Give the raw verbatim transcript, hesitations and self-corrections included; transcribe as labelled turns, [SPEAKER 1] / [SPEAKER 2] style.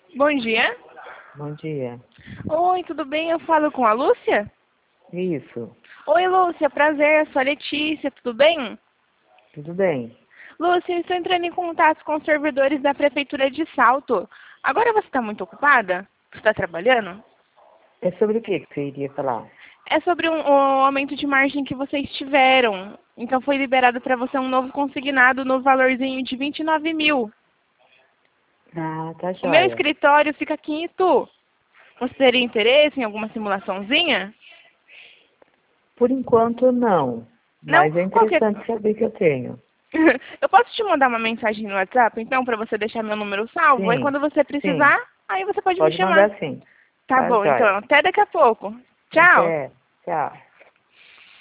[SPEAKER 1] Bom dia.
[SPEAKER 2] Bom dia.
[SPEAKER 1] Oi, tudo bem? Eu falo com a Lúcia?
[SPEAKER 2] Isso.
[SPEAKER 1] Oi, Lúcia, prazer, eu sou a Letícia, tudo bem?
[SPEAKER 2] Tudo bem.
[SPEAKER 1] Lúcia, eu estou entrando em contato com os servidores da Prefeitura de Salto. Agora você está muito ocupada? Você está trabalhando?
[SPEAKER 2] É sobre o que que você iria falar?
[SPEAKER 1] É sobre um, o aumento de margem que vocês tiveram. Então foi liberado para você um novo consignado no valorzinho de vinte e nove mil.
[SPEAKER 2] Ah, tá
[SPEAKER 1] O meu
[SPEAKER 2] joia.
[SPEAKER 1] escritório fica aqui em Itu. Você teria interesse em alguma simulaçãozinha?
[SPEAKER 2] Por enquanto, não.
[SPEAKER 1] Não?
[SPEAKER 2] Mas é
[SPEAKER 1] Qualquer...
[SPEAKER 2] interessante saber que eu tenho.
[SPEAKER 1] Eu posso te mandar uma mensagem no WhatsApp, então, para você deixar meu número salvo? Aí
[SPEAKER 2] Sim,
[SPEAKER 1] quando você
[SPEAKER 2] sim.
[SPEAKER 1] precisar, aí você pode me
[SPEAKER 2] Pode
[SPEAKER 1] chamar.
[SPEAKER 2] mandar sim.
[SPEAKER 1] Tá
[SPEAKER 2] Tá
[SPEAKER 1] bom, então.
[SPEAKER 2] joia.
[SPEAKER 1] Até daqui a pouco. Tchau.
[SPEAKER 2] Até. Tchau.